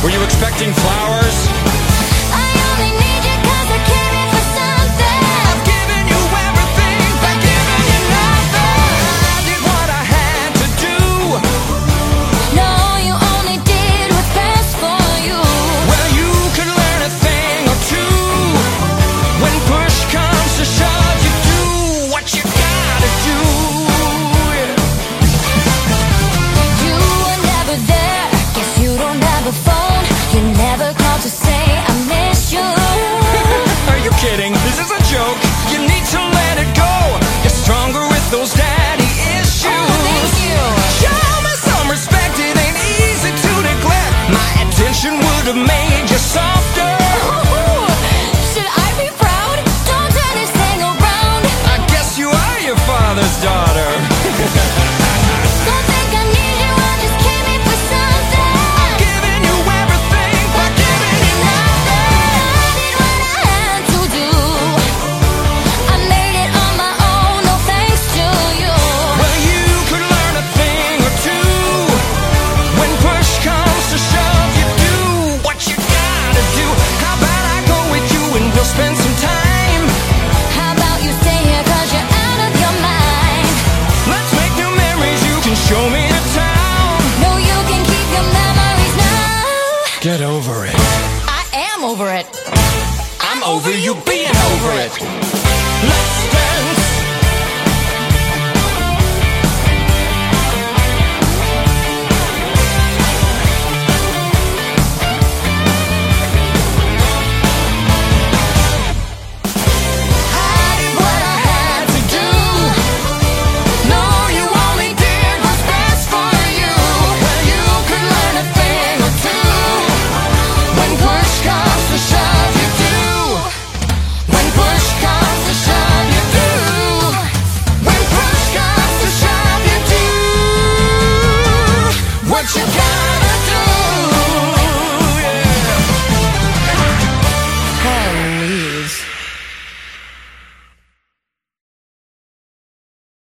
Were you expecting flowers? I only need you 'cause I came in for something. I've given you everything, but given you nothing. I did what I had to do. No, you only did what's best for you. Well, you can learn a thing or two. When push comes to shove, you do what you gotta do. You were never there. Guess you don't have a phone. You never called to say I miss you. Are you kidding? This is a joke. You need to let it go. You're stronger with those daddy issues. Oh, thank you. Show me some respect. It ain't easy to neglect. My attention would have made you softer. Ooh, should I be proud? Don't turn this thing around. I guess you are your father's daughter. Don't think I need you. I just came in for something. I've given you everything, but giving you nothing. I did what I had to do. I made it on my own. No thanks to you. Well, you could learn a thing or two. When push comes to shove, you do what you gotta do. How about I go with you and we'll spend some time? How about you stay here 'cause you're out of your mind? Let's make new memories. You can show me the town. No, you can keep your memories now. Get over it. I am over it. I'm over you being over it. Let's stay